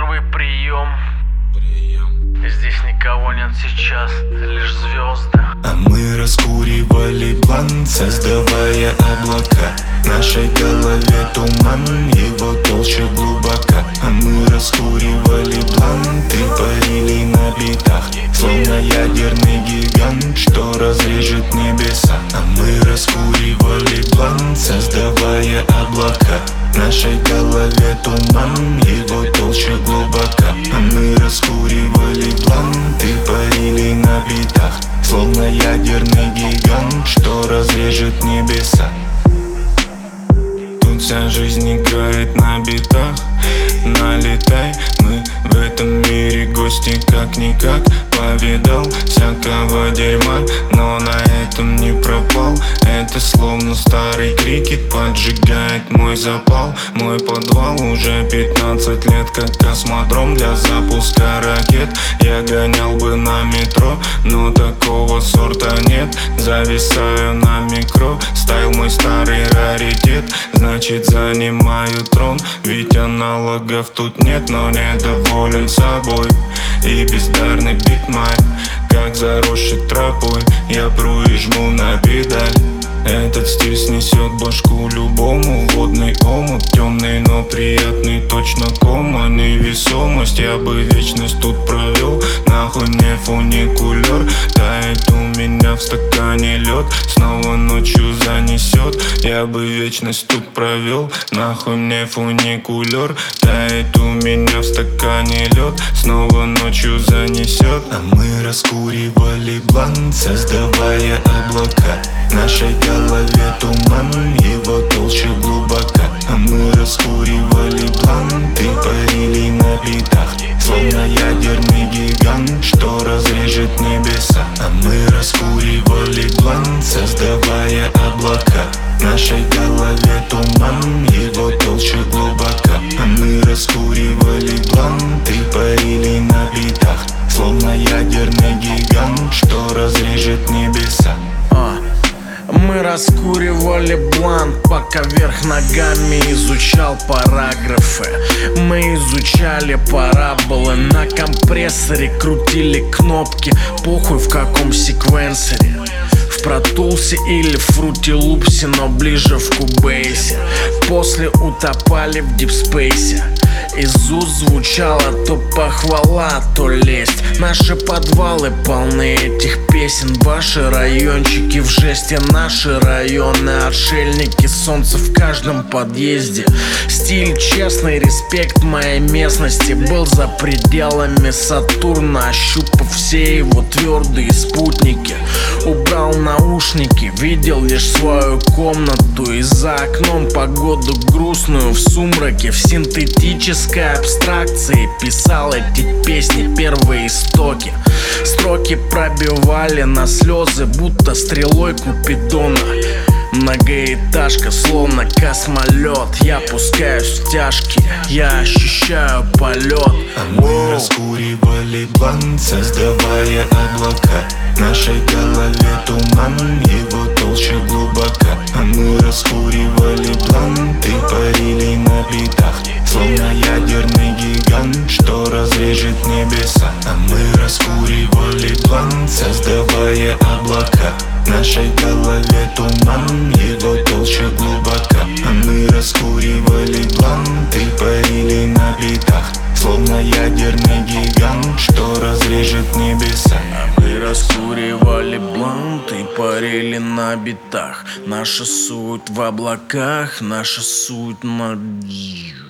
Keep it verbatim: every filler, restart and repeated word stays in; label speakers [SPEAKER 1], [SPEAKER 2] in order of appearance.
[SPEAKER 1] Первый прием. Здесь никого нет сейчас, лишь звезды.
[SPEAKER 2] А мы раскуривали план, создавая облака. В нашей голове туман, его толще глубока. А мы раскуривали планты, парили на битах, словно ядерный гигант, что разрежет небеса. А мы раскуривали план, создавая облака. В нашей голове туман, его толще глубока. А мы раскуривали планты, парили на битах, словно ядерный гигант, что разрежет небеса. Тут вся жизнь играет на битах. Налетай, мы в этом мире гости как-никак. Повидал всякого дерьма, но на этом не пропал. Это словно старый крикет, поджигает мой запал. Мой подвал уже пятнадцать лет, как космодром для запуска ракет. Я гонял бы на метро, но такого сорта нет. Зависаю на микро, стайл мой старый раритет. Значит, занимаю трон, ведь аналогов тут нет. Но недоволен собой и бездарный бит мой, как заросший тропой, я пру и жму на педаль. Этот стиль снесет башку любому. Водный омут, темный, но приятный, точно кома. Невесомость, я бы вечность тут провел. Нахуй мне фуникулер, тает у меня в стакане лед. Снова ночью занесет, я бы вечность тут провел. Нахуй мне фуникулер, тает у меня в стакане лед. Снова ночью занесет. А мы раскуривали блант, создавая облака. В нашей голове туман, его толще глубока. А мы раскуривали планты, парили на битах, словно ядерный гигант, что разрежет небеса. А мы раскуривали план, создавая облака. В нашей голове туман, его толще глубока. А мы раскуривали планты, парили на битах, словно ядерный гигант, что разрежет небеса.
[SPEAKER 1] Мы раскуривали блант, пока вверх ногами изучал параграфы. Мы изучали параболы, на компрессоре крутили кнопки. Похуй в каком секвенсоре, в Протулсе или в Фрути Лупсе, но ближе в Кубейсе. После утопали в дипспейсе. Из уст звучала то похвала, то лесть. Наши подвалы полны этих песен. Ваши райончики в жесте, наши районы отшельники. Солнце в каждом подъезде. Стиль честный, респект моей местности. Был за пределами Сатурна, ощупав все его твердые спутники. Убрал наушники, видел лишь свою комнату. И за окном погоду грустную в сумраке. В синтетической абстракции писал эти песни, первые истоки. Строки пробивали на слезы, будто стрелой Купидона. Многоэтажка, словно космолет. Я пускаюсь в тяжкие, я ощущаю полет.
[SPEAKER 2] А мы раскуривали блант, создавая облака. В нашей голове туман, его толще глубока. А мы раскуривали бланты, парили на битах, словно ядерный гигант, что разрежет небеса. А мы раскуривали блант, создавая облака. В нашей голове туман, его толще глубока. А мы раскуривали бланты, парили на битах, словно ядерный гигант, что разрежет небеса.
[SPEAKER 1] А мы раскуривали бланты, парили на битах. Наша суть в облаках, наша суть на...